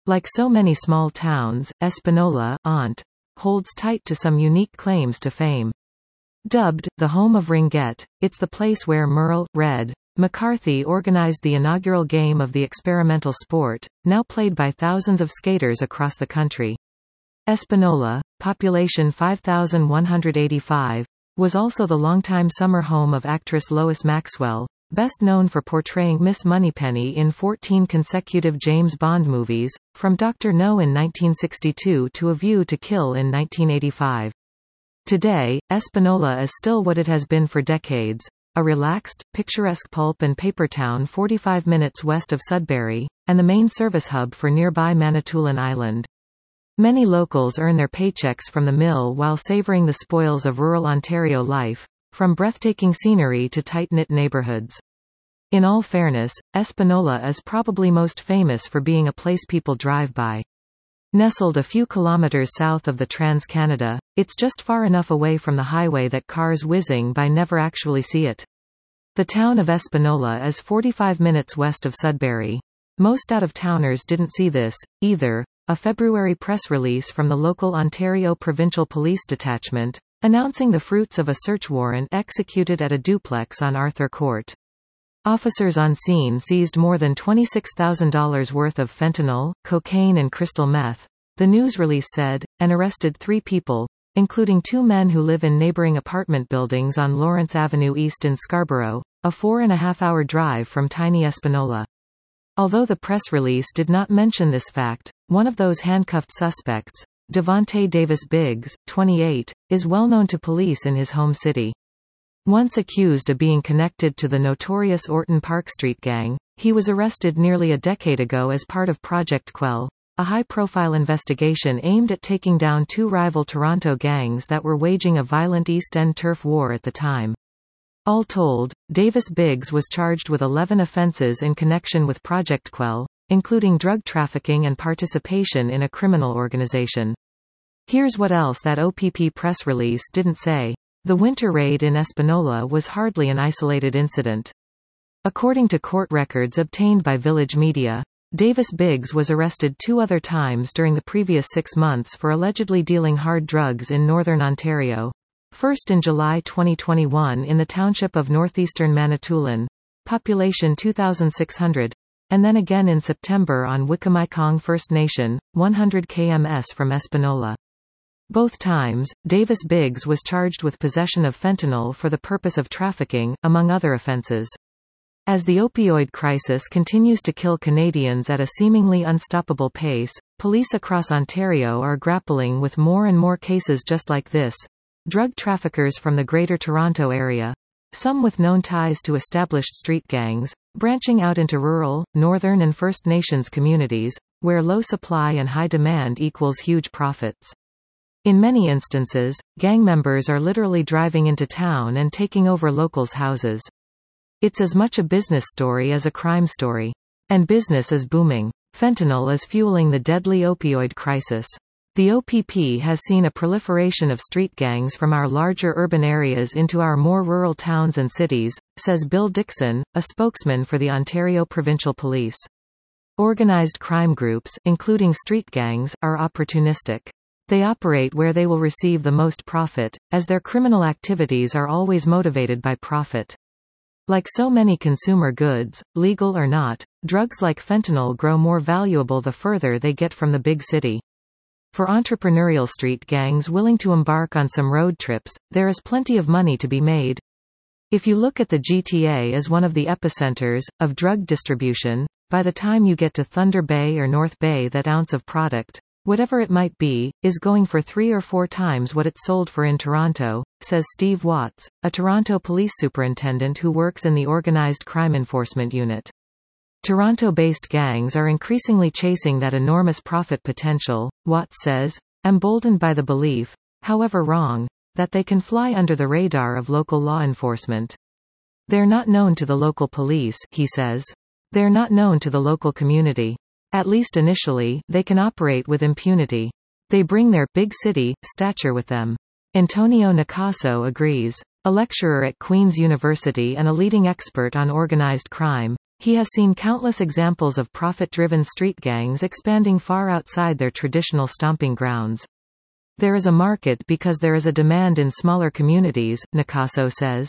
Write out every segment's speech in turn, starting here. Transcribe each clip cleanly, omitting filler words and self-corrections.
Like so many small towns, Espanola holds tight to some unique claims to fame. Dubbed the home of Ringgit, it's the place where Merle Red McCarthy organized the inaugural game of the experimental sport, now played by thousands of skaters across the country. Espanola, population 5,185, was also the longtime summer home of actress Lois Maxwell, best known for portraying Miss Moneypenny in 14 consecutive James Bond movies, from Dr. No in 1962 to A View to Kill in 1985. Today, Espanola is still what it has been for decades, a relaxed, picturesque pulp and paper town 45 minutes west of Sudbury, and the main service hub for nearby Manitoulin Island. Many locals earn their paychecks from the mill while savoring the spoils of rural Ontario life, from breathtaking scenery to tight-knit neighborhoods. In all fairness, Espanola is probably most famous for being a place people drive by. Nestled a few kilometers south of the Trans-Canada, it's just far enough away from the highway that cars whizzing by never actually see it. The town of Espanola is 45 minutes west of Sudbury. Most out-of-towners didn't see this, either. A February press release from the local Ontario Provincial Police Detachment, announcing the fruits of a search warrant executed at a duplex on Arthur Court. Officers on scene seized more than $26,000 worth of fentanyl, cocaine and crystal meth, the news release said, and arrested 3 people, including 2 men who live in neighboring apartment buildings on Lawrence Avenue East in Scarborough, a 4.5-hour drive from tiny Espanola. Although the press release did not mention this fact, one of those handcuffed suspects, Devontae Davis Biggs, 28, is well known to police in his home city. Once accused of being connected to the notorious Orton Park Street Gang, he was arrested nearly a decade ago as part of Project Quell, a high-profile investigation aimed at taking down 2 rival Toronto gangs that were waging a violent East End turf war at the time. All told, Davis Biggs was charged with 11 offences in connection with Project Quell, including drug trafficking and participation in a criminal organization. Here's what else that OPP press release didn't say. The winter raid in Espanola was hardly an isolated incident. According to court records obtained by Village Media, Davis Biggs was arrested 2 other times during the previous 6 months for allegedly dealing hard drugs in northern Ontario. First in July 2021 in the township of northeastern Manitoulin, population 2,600, and then again in September on Wikamikong First Nation, 100 km from Espanola. Both times, Davis Biggs was charged with possession of fentanyl for the purpose of trafficking, among other offences. As the opioid crisis continues to kill Canadians at a seemingly unstoppable pace, police across Ontario are grappling with more and more cases just like this. Drug traffickers from the Greater Toronto Area, some with known ties to established street gangs, branching out into rural, northern and First Nations communities, where low supply and high demand equals huge profits. In many instances, gang members are literally driving into town and taking over locals' houses. It's as much a business story as a crime story. And business is booming. Fentanyl is fueling the deadly opioid crisis. The OPP has seen a proliferation of street gangs from our larger urban areas into our more rural towns and cities, says Bill Dixon, a spokesman for the Ontario Provincial Police. Organized crime groups, including street gangs, are opportunistic. They operate where they will receive the most profit, as their criminal activities are always motivated by profit. Like so many consumer goods, legal or not, drugs like fentanyl grow more valuable the further they get from the big city. For entrepreneurial street gangs willing to embark on some road trips, there is plenty of money to be made. If you look at the GTA as one of the epicenters of drug distribution, by the time you get to Thunder Bay or North Bay, that ounce of product, whatever it might be, is going for 3 or 4 times what it's sold for in Toronto, says Steve Watts, a Toronto police superintendent who works in the Organized Crime Enforcement Unit. Toronto-based gangs are increasingly chasing that enormous profit potential, Watts says, emboldened by the belief, however wrong, that they can fly under the radar of local law enforcement. They're not known to the local police, he says. They're not known to the local community. At least initially, they can operate with impunity. They bring their big city stature with them. Antonio Nicaso agrees. A lecturer at Queen's University and a leading expert on organized crime, He has seen countless examples of profit-driven street gangs expanding far outside their traditional stomping grounds. There is a market because there is a demand in smaller communities, Nicasso says.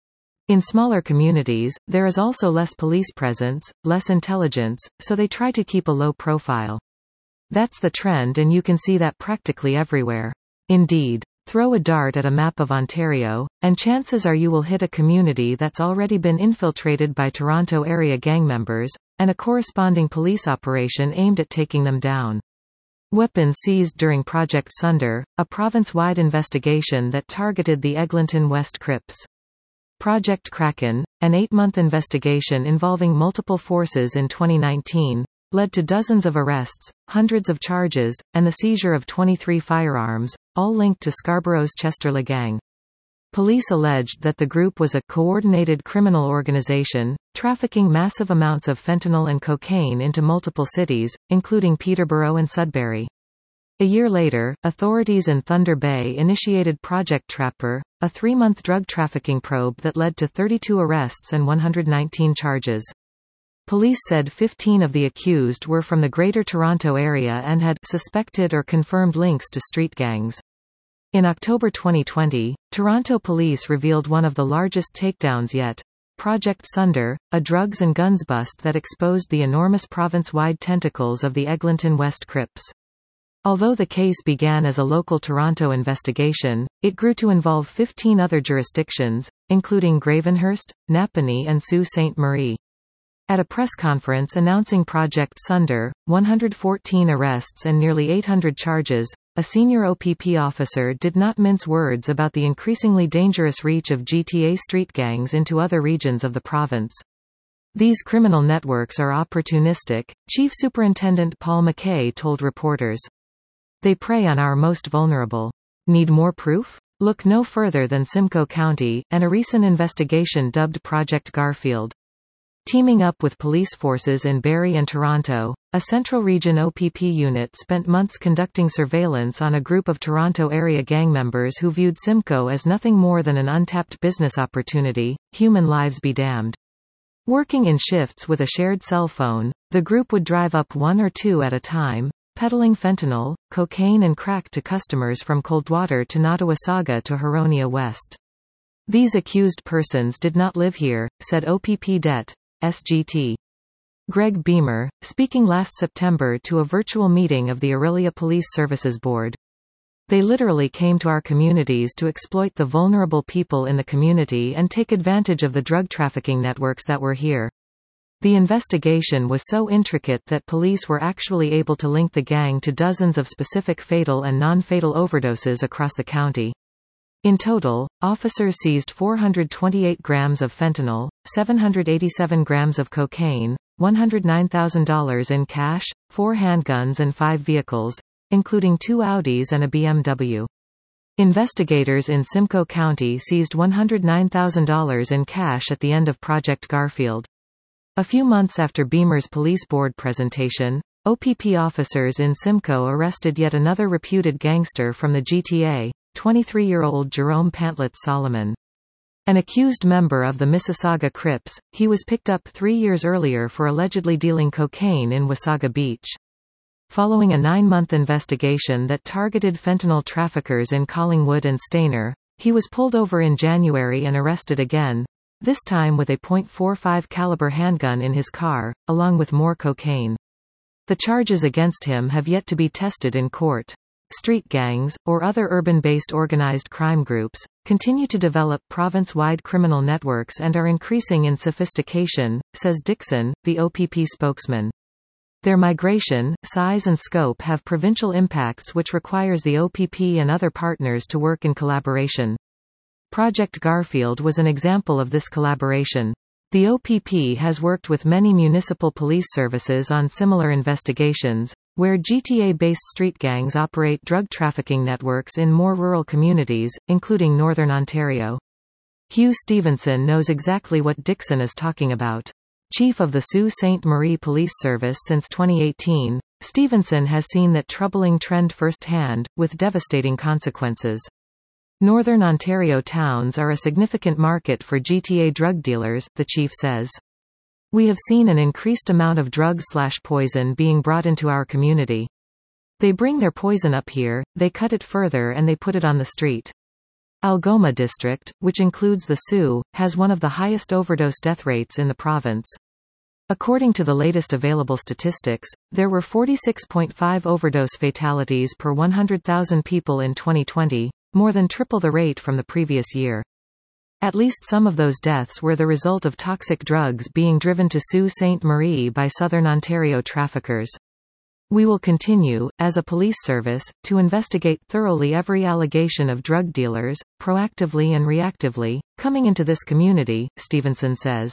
In smaller communities, there is also less police presence, less intelligence, so they try to keep a low profile. That's the trend, and you can see that practically everywhere. Indeed. Throw a dart at a map of Ontario, and chances are you will hit a community that's already been infiltrated by Toronto area gang members, and a corresponding police operation aimed at taking them down. Weapons seized during Project Sunder, a province-wide investigation that targeted the Eglinton West Crips. Project Kraken, an 8-month investigation involving multiple forces in 2019, led to dozens of arrests, hundreds of charges, and the seizure of 23 firearms, all linked to Scarborough's Chesterla gang. Police alleged that the group was a coordinated criminal organization, trafficking massive amounts of fentanyl and cocaine into multiple cities, including Peterborough and Sudbury. A year later, authorities in Thunder Bay initiated Project Trapper, a 3-month drug trafficking probe that led to 32 arrests and 119 charges. Police said 15 of the accused were from the Greater Toronto Area and had suspected or confirmed links to street gangs. In October 2020, Toronto police revealed one of the largest takedowns yet. Project Sunder, a drugs and guns bust that exposed the enormous province-wide tentacles of the Eglinton West Crips. Although the case began as a local Toronto investigation, it grew to involve 15 other jurisdictions, including Gravenhurst, Napanee and Sault Ste. Marie. At a press conference announcing Project Sunder, 114 arrests and nearly 800 charges, a senior OPP officer did not mince words about the increasingly dangerous reach of GTA street gangs into other regions of the province. These criminal networks are opportunistic, Chief Superintendent Paul McKay told reporters. They prey on our most vulnerable. Need more proof? Look no further than Simcoe County, and a recent investigation dubbed Project Garfield. Teaming up with police forces in Barrie and Toronto, a Central Region OPP unit spent months conducting surveillance on a group of Toronto area gang members who viewed Simcoe as nothing more than an untapped business opportunity, human lives be damned. Working in shifts with a shared cell phone, the group would drive up one or two at a time, peddling fentanyl, cocaine and crack to customers from Coldwater to Nottawasaga to Huronia West. These accused persons did not live here, said OPP Det. SGT. Greg Beamer, speaking last September to a virtual meeting of the Orillia Police Services Board. They literally came to our communities to exploit the vulnerable people in the community and take advantage of the drug trafficking networks that were here. The investigation was so intricate that police were actually able to link the gang to dozens of specific fatal and non-fatal overdoses across the county. In total, officers seized 428 grams of fentanyl, 787 grams of cocaine, $109,000 in cash, 4 handguns and 5 vehicles, including 2 Audis and a BMW. Investigators in Simcoe County seized $109,000 in cash at the end of Project Garfield. A few months after Beamer's police board presentation, OPP officers in Simcoe arrested yet another reputed gangster from the GTA, 23-year-old Jerome Pantlet Solomon. An accused member of the Mississauga Crips, he was picked up 3 years earlier for allegedly dealing cocaine in Wasaga Beach. Following a 9-month investigation that targeted fentanyl traffickers in Collingwood and Stayner, he was pulled over in January and arrested again, this time with a .45 caliber handgun in his car, along with more cocaine. The charges against him have yet to be tested in court. Street gangs, or other urban-based organized crime groups, continue to develop province-wide criminal networks and are increasing in sophistication, says Dixon, the OPP spokesman. Their migration, size and scope have provincial impacts which requires the OPP and other partners to work in collaboration. Project Garfield was an example of this collaboration. The OPP has worked with many municipal police services on similar investigations, where GTA-based street gangs operate drug trafficking networks in more rural communities, including Northern Ontario. Hugh Stevenson knows exactly what Dixon is talking about. Chief of the Sault Ste. Marie Police Service since 2018, Stevenson has seen that troubling trend firsthand, with devastating consequences. Northern Ontario towns are a significant market for GTA drug dealers, the chief says. We have seen an increased amount of drug/poison being brought into our community. They bring their poison up here, they cut it further and they put it on the street. Algoma district, which includes the Sioux, has one of the highest overdose death rates in the province. According to the latest available statistics, there were 46.5 overdose fatalities per 100,000 people in 2020, more than triple the rate from the previous year. At least some of those deaths were the result of toxic drugs being driven to Sault Ste. Marie by Southern Ontario traffickers. We will continue, as a police service, to investigate thoroughly every allegation of drug dealers, proactively and reactively, coming into this community, Stevenson says.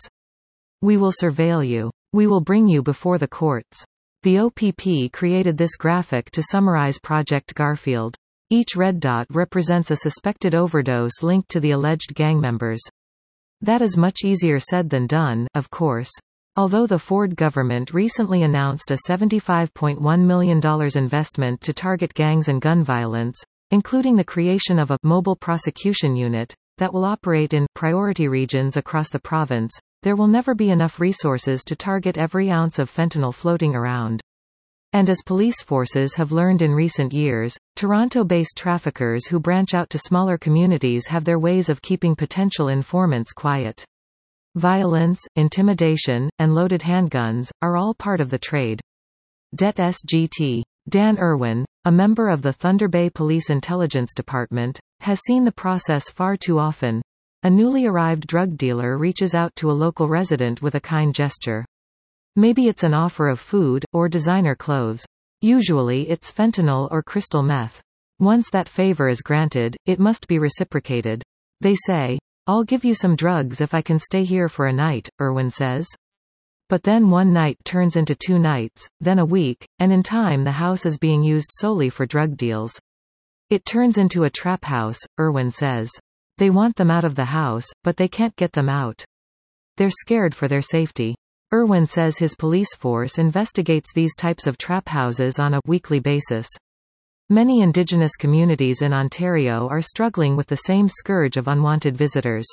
We will surveil you. We will bring you before the courts. The OPP created this graphic to summarize Project Garfield. Each red dot represents a suspected overdose linked to the alleged gang members. That is much easier said than done, of course. Although the Ford government recently announced a $75.1 million investment to target gangs and gun violence, including the creation of a mobile prosecution unit that will operate in priority regions across the province, there will never be enough resources to target every ounce of fentanyl floating around. And as police forces have learned in recent years, Toronto-based traffickers who branch out to smaller communities have their ways of keeping potential informants quiet. Violence, intimidation, and loaded handguns are all part of the trade. Det SGT. Dan Irwin, a member of the Thunder Bay Police Intelligence Department, has seen the process far too often. A newly arrived drug dealer reaches out to a local resident with a kind gesture. Maybe it's an offer of food, or designer clothes. Usually it's fentanyl or crystal meth. Once that favor is granted, it must be reciprocated. They say, "I'll give you some drugs if I can stay here for a night," Irwin says. But then one night turns into 2 nights, then a week, and in time the house is being used solely for drug deals. It turns into a trap house, Irwin says. They want them out of the house, but they can't get them out. They're scared for their safety. Irwin says his police force investigates these types of trap houses on a weekly basis. Many Indigenous communities in Ontario are struggling with the same scourge of unwanted visitors.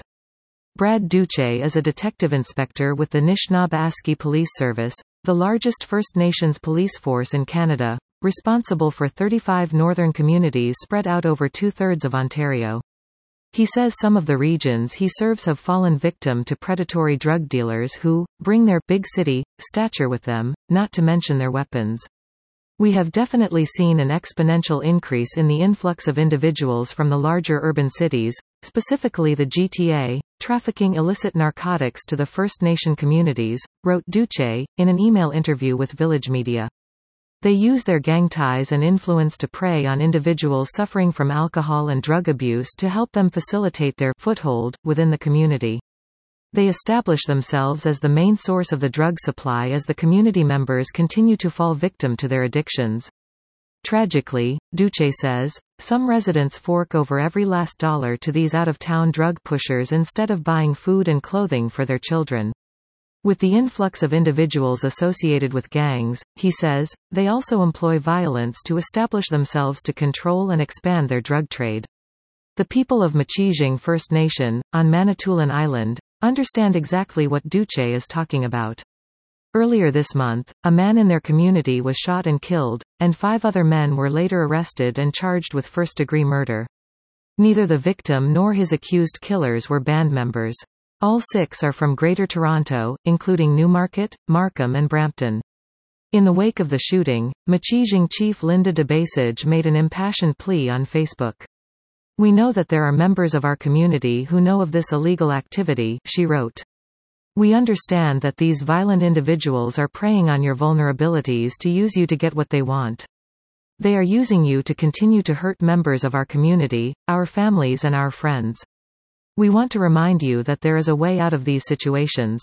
Brad Duche is a detective inspector with the Nishnawbe Police Service, the largest First Nations police force in Canada, responsible for 35 northern communities spread out over 2/3 of Ontario. He says some of the regions he serves have fallen victim to predatory drug dealers who bring their big city stature with them, not to mention their weapons. We have definitely seen an exponential increase in the influx of individuals from the larger urban cities, specifically the GTA, trafficking illicit narcotics to the First Nation communities, wrote Duche, in an email interview with Village Media. They use their gang ties and influence to prey on individuals suffering from alcohol and drug abuse to help them facilitate their foothold within the community. They establish themselves as the main source of the drug supply as the community members continue to fall victim to their addictions. Tragically, Duche says, some residents fork over every last dollar to these out-of-town drug pushers instead of buying food and clothing for their children. With the influx of individuals associated with gangs, he says, they also employ violence to establish themselves to control and expand their drug trade. The people of Machijing First Nation, on Manitoulin Island, understand exactly what Duche is talking about. Earlier this month, a man in their community was shot and killed, and 5 other men were later arrested and charged with first-degree murder. Neither the victim nor his accused killers were band members. All 6 are from Greater Toronto, including Newmarket, Markham and Brampton. In the wake of the shooting, Machijing Chief Linda DeBasage made an impassioned plea on Facebook. "We know that there are members of our community who know of this illegal activity," she wrote. "We understand that these violent individuals are preying on your vulnerabilities to use you to get what they want. They are using you to continue to hurt members of our community, our families and our friends. We want to remind you that there is a way out of these situations.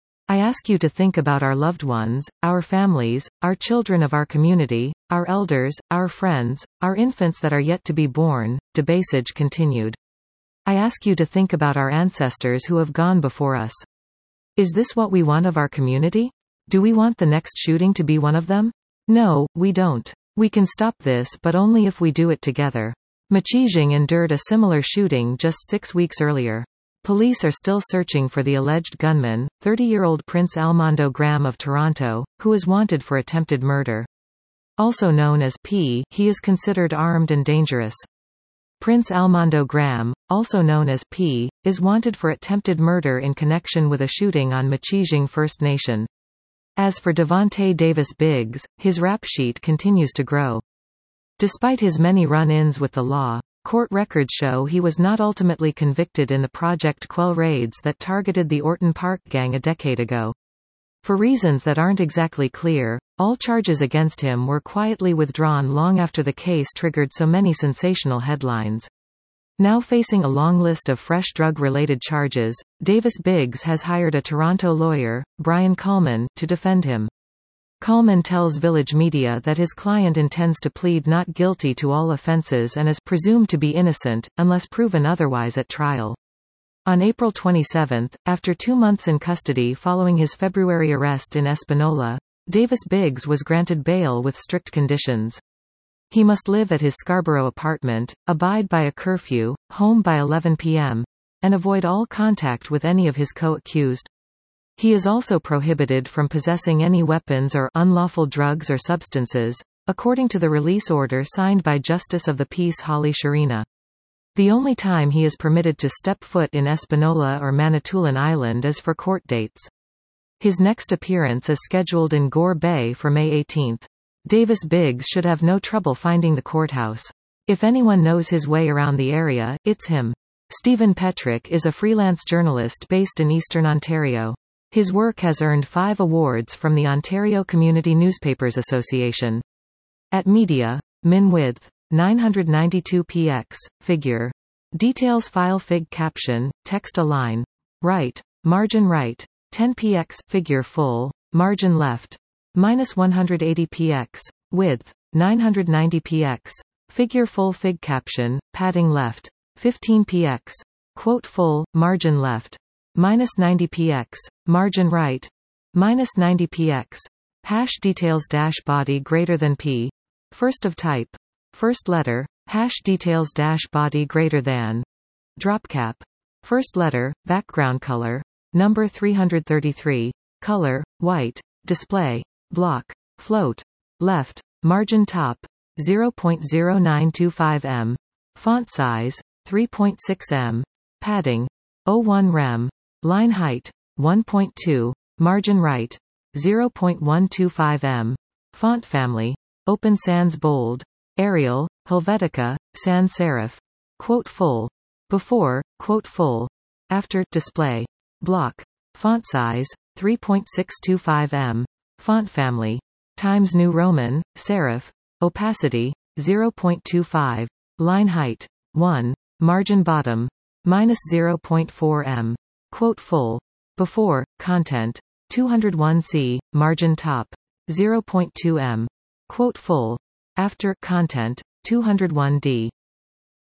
I ask you to think about our loved ones, our families, our children of our community, our elders, our friends, our infants that are yet to be born," DeBasage continued. "I ask you to think about our ancestors who have gone before us. Is this what we want of our community? Do we want the next shooting to be one of them? No, we don't. We can stop this but only if we do it together." Machijing endured a similar shooting just 6 weeks earlier. Police are still searching for the alleged gunman, 30-year-old Prince Almondo Graham of Toronto, who is wanted for attempted murder. Also known as P, he is considered armed and dangerous. Prince Almondo Graham, also known as P, is wanted for attempted murder in connection with a shooting on Machijing First Nation. As for Devontae Davis Biggs, his rap sheet continues to grow. Despite his many run-ins with the law, court records show he was not ultimately convicted in the Project Quell raids that targeted the Orton Park gang a decade ago. For reasons that aren't exactly clear, all charges against him were quietly withdrawn long after the case triggered so many sensational headlines. Now facing a long list of fresh drug-related charges, Davis Biggs has hired a Toronto lawyer, Brian Coleman, to defend him. Coleman tells Village Media that his client intends to plead not guilty to all offences and is presumed to be innocent, unless proven otherwise at trial. On April 27, after 2 months in custody following his February arrest in Espanola, Davis Biggs was granted bail with strict conditions. He must live at his Scarborough apartment, abide by a curfew, home by 11 p.m., and avoid all contact with any of his co-accused. He is also prohibited from possessing any weapons or unlawful drugs or substances, according to the release order signed by Justice of the Peace Holly Sharina. The only time he is permitted to step foot in Espanola or Manitoulin Island is for court dates. His next appearance is scheduled in Gore Bay for May 18. Davis Biggs should have no trouble finding the courthouse. If anyone knows his way around the area, it's him. Stephen Petrick is a freelance journalist based in Eastern Ontario. His work has earned 5 awards from the Ontario Community Newspapers Association. At media, min width, 992 px, figure. Details file fig caption, text align. Right. Margin right. 10 px, figure full, margin left. Minus 180 px, width, 990 px, figure full fig caption, padding left. 15 px, quote full, margin left. Minus 90 px, margin right. Minus 90 px. Hash details dash body greater than p. First of type. First letter, hash details dash body greater than. Drop cap. First letter, background color. Number 333. Color, white. Display. Block. Float. Left. Margin top. 0.0925 m. Font size. 3.6 m. Padding. 01 rem. Line height. 1.2. Margin right. 0.125 m. Font family. Open sans bold. Arial, Helvetica, sans serif. Quote full. Before, quote full. After, display. Block. Font size. 3.625 m. Font family. Times New Roman, serif. Opacity. 0.25. Line height. 1. Margin bottom. Minus 0.4 m. Quote full. Before, content. 201c, margin top. 0.2 m. Quote full. After, content. 201d.